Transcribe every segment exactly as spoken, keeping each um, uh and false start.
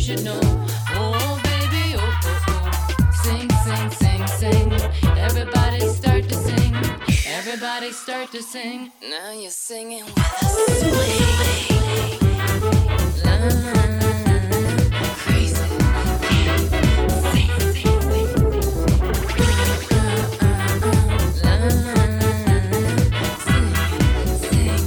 should know. Oh baby, oh oh oh. Sing, sing, sing, sing. Everybody start to sing. Everybody start to sing. Now you're singing with a swing. La la la la. Crazy. Sing, sing, sing. Uh, uh, uh. La la la la. Sing,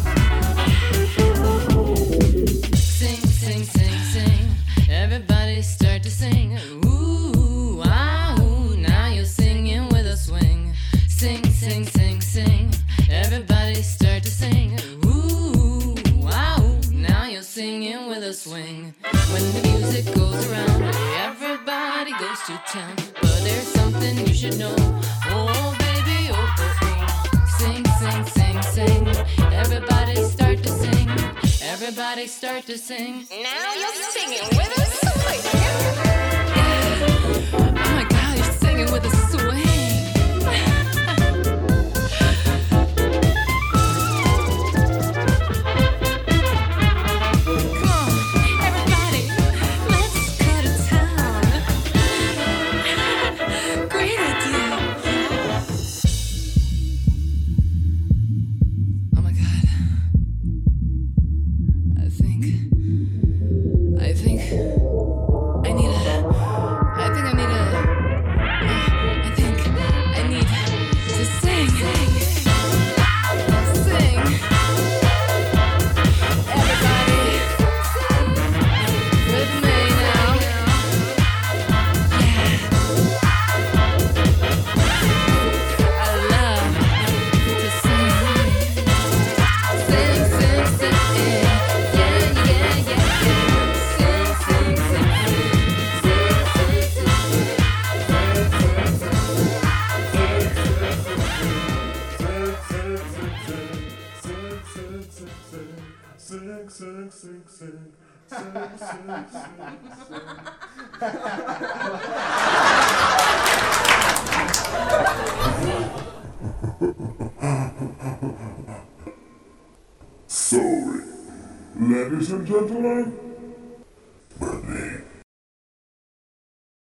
sing. Sing, sing, sing, sing. Everybody start to sing. Ooh, ah, ooh. Now you're singing with a swing. Sing, sing, sing, sing. Everybody start to sing. Ooh, wow. Now you're singing with a swing. When the music goes around, everybody goes to town. But there's something you should know. Oh, baby, oh, oh, oh. Sing, sing, sing, sing. Everybody start to sing. Everybody start to sing. Now you're singing with a swing. Oh my God, you're singing with a swing. Sing, sing, sing, sing, sing, sing, sing, sing. Sorry, ladies and gentlemen.